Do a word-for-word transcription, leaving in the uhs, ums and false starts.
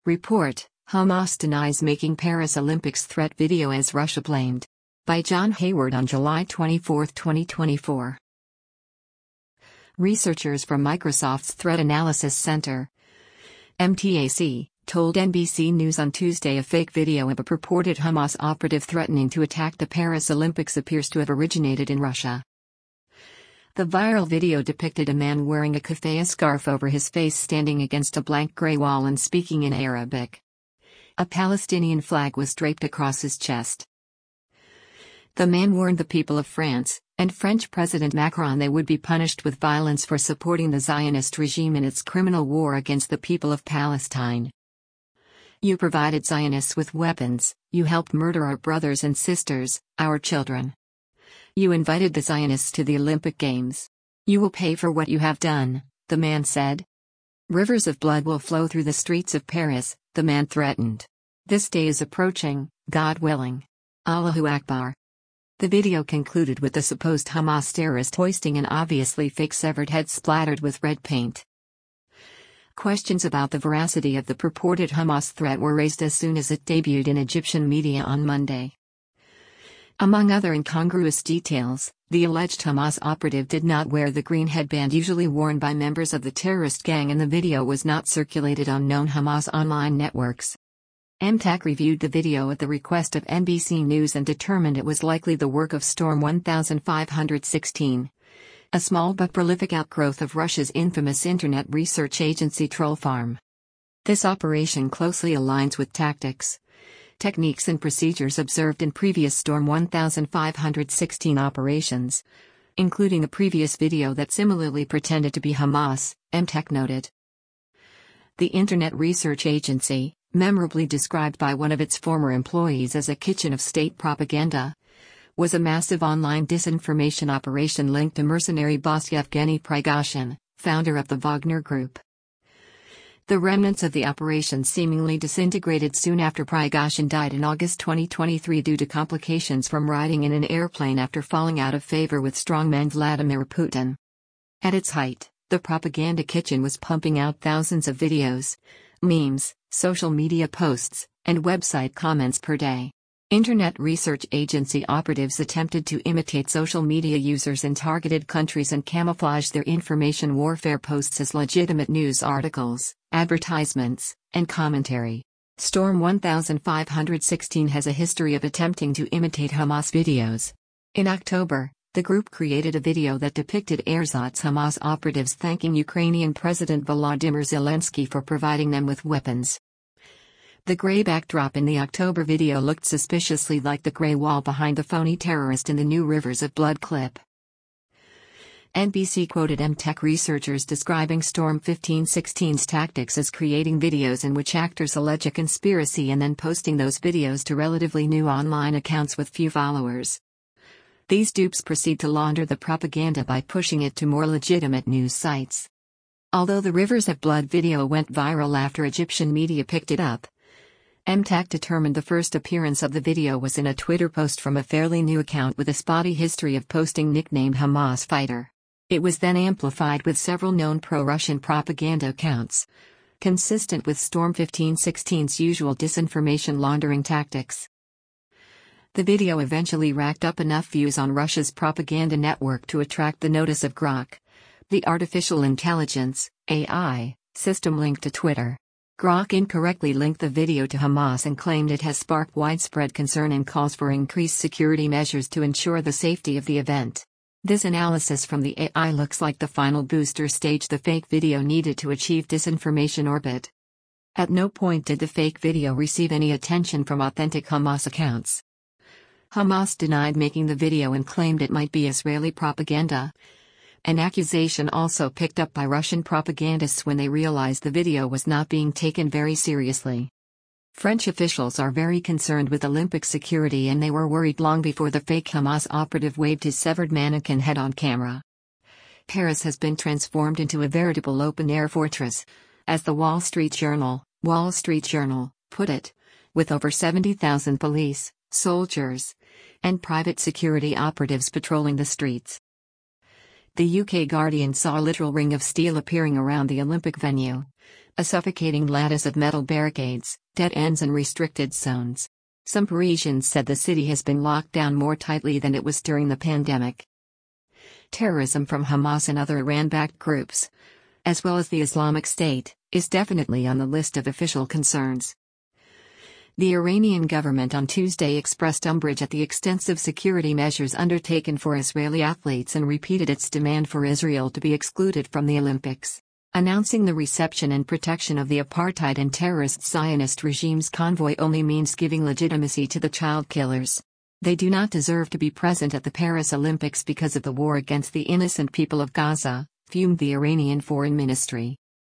Report: Hamas denies making Paris Olympics threat video as Russia blamed. By John Hayward on July twenty-fourth, twenty twenty-four. Researchers from Microsoft's Threat Analysis Center, M T A C, told N B C News on Tuesday a fake video of a purported Hamas operative threatening to attack the Paris Olympics appears to have originated in Russia. The viral video depicted a man wearing a keffiyeh scarf over his face standing against a blank gray wall and speaking in Arabic. A Palestinian flag was draped across his chest. The man warned the people of France, and French President Macron they would be punished with violence for supporting the Zionist regime in its criminal war against the people of Palestine. You provided Zionists with weapons, you helped murder our brothers and sisters, our children. You invited the Zionists to the Olympic Games. You will pay for what you have done, the man said. Rivers of blood will flow through the streets of Paris, the man threatened. This day is approaching, God willing. Allahu Akbar. The video concluded with the supposed Hamas terrorist hoisting an obviously fake severed head splattered with red paint. Questions about the veracity of the purported Hamas threat were raised as soon as it debuted in Egyptian media on Monday. Among other incongruous details, the alleged Hamas operative did not wear the green headband usually worn by members of the terrorist gang, and the video was not circulated on known Hamas online networks. M T A C reviewed the video at the request of N B C News and determined it was likely the work of Storm fifteen sixteen, a small but prolific outgrowth of Russia's infamous internet research agency Trollfarm. This operation closely aligns with tactics, techniques and procedures observed in previous Storm fifteen sixteen operations, including a previous video that similarly pretended to be Hamas, M T A C noted. The Internet Research Agency, memorably described by one of its former employees as a kitchen of state propaganda, was a massive online disinformation operation linked to mercenary boss Yevgeny Prigozhin, founder of the Wagner Group. The remnants of the operation seemingly disintegrated soon after Prigozhin died in August twenty twenty-three due to complications from riding in an airplane after falling out of favor with strongman Vladimir Putin. At its height, the propaganda kitchen was pumping out thousands of videos, memes, social media posts, and website comments per day. Internet Research Agency operatives attempted to imitate social media users in targeted countries and camouflage their information warfare posts as legitimate news articles, advertisements, and commentary. Storm fifteen sixteen has a history of attempting to imitate Hamas videos. In October, the group created a video that depicted ersatz Hamas operatives thanking Ukrainian President Volodymyr Zelensky for providing them with weapons. The gray backdrop in the October video looked suspiciously like the gray wall behind the phony terrorist in the new Rivers of Blood clip. N B C quoted M T A C researchers describing Storm fifteen sixteen's tactics as creating videos in which actors allege a conspiracy and then posting those videos to relatively new online accounts with few followers. These dupes proceed to launder the propaganda by pushing it to more legitimate news sites. Although the Rivers of Blood video went viral after Egyptian media picked it up, M T A C determined the first appearance of the video was in a Twitter post from a fairly new account with a spotty history of posting nicknamed Hamas fighter. It was then amplified with several known pro-Russian propaganda accounts, consistent with Storm fifteen sixteen's usual disinformation laundering tactics. The video eventually racked up enough views on Russia's propaganda network to attract the notice of Grok, the artificial intelligence, A I, system linked to Twitter. Grok incorrectly linked the video to Hamas and claimed it has sparked widespread concern and calls for increased security measures to ensure the safety of the event. This analysis from the A I looks like the final booster stage the fake video needed to achieve disinformation orbit. At no point did the fake video receive any attention from authentic Hamas accounts. Hamas denied making the video and claimed it might be Israeli propaganda, an accusation also picked up by Russian propagandists when they realized the video was not being taken very seriously. French officials are very concerned with Olympic security, and they were worried long before the fake Hamas operative waved his severed mannequin head on camera. Paris has been transformed into a veritable open-air fortress, as the Wall Street Journal, Wall Street Journal, put it, with over seventy thousand police, soldiers, and private security operatives patrolling the streets. The U K Guardian saw a literal ring of steel appearing around the Olympic venue, a suffocating lattice of metal barricades, dead ends and restricted zones. Some Parisians said the city has been locked down more tightly than it was during the pandemic. Terrorism from Hamas and other Iran-backed groups, as well as the Islamic State, is definitely on the list of official concerns. The Iranian government on Tuesday expressed umbrage at the extensive security measures undertaken for Israeli athletes and repeated its demand for Israel to be excluded from the Olympics. Announcing the reception and protection of the apartheid and terrorist Zionist regime's convoy only means giving legitimacy to the child killers. They do not deserve to be present at the Paris Olympics because of the war against the innocent people of Gaza, fumed the Iranian Foreign Ministry.